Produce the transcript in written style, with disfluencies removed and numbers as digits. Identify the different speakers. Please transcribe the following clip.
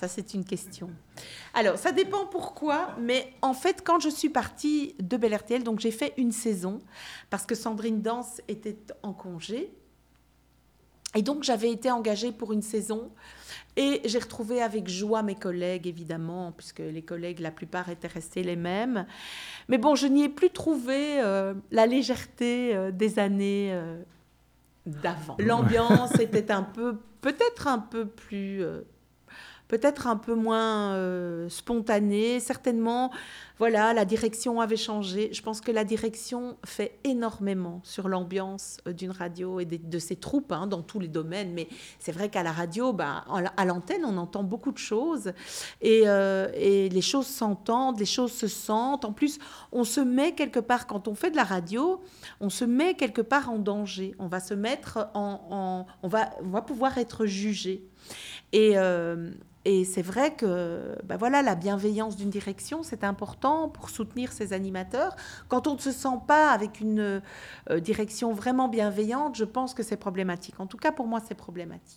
Speaker 1: Ça, c'est une question. Alors, ça dépend pourquoi, mais en fait, quand je suis partie de Bel RTL, donc j'ai fait une saison, parce que Sandrine Danse était en congé. Et donc, j'avais été engagée pour une saison et j'ai retrouvé avec joie mes collègues, évidemment, puisque les collègues, la plupart étaient restés les mêmes. Mais bon, je n'y ai plus trouvé la légèreté des années d'avant. L'ambiance était peut-être un peu plus... peut-être un peu moins spontané, certainement. Voilà, la direction avait changé. Je pense que la direction fait énormément sur l'ambiance d'une radio et de ses troupes dans tous les domaines. Mais c'est vrai qu'à la radio, à l'antenne, on entend beaucoup de choses et les choses s'entendent, les choses se sentent. En plus, on se met quelque part, quand on fait de la radio, on se met quelque part en danger. On va se mettre on va pouvoir être jugé. Et c'est vrai que voilà, la bienveillance d'une direction, c'est important pour soutenir ses animateurs. Quand on ne se sent pas avec une direction vraiment bienveillante, je pense que c'est problématique. En tout cas, pour moi, c'est problématique.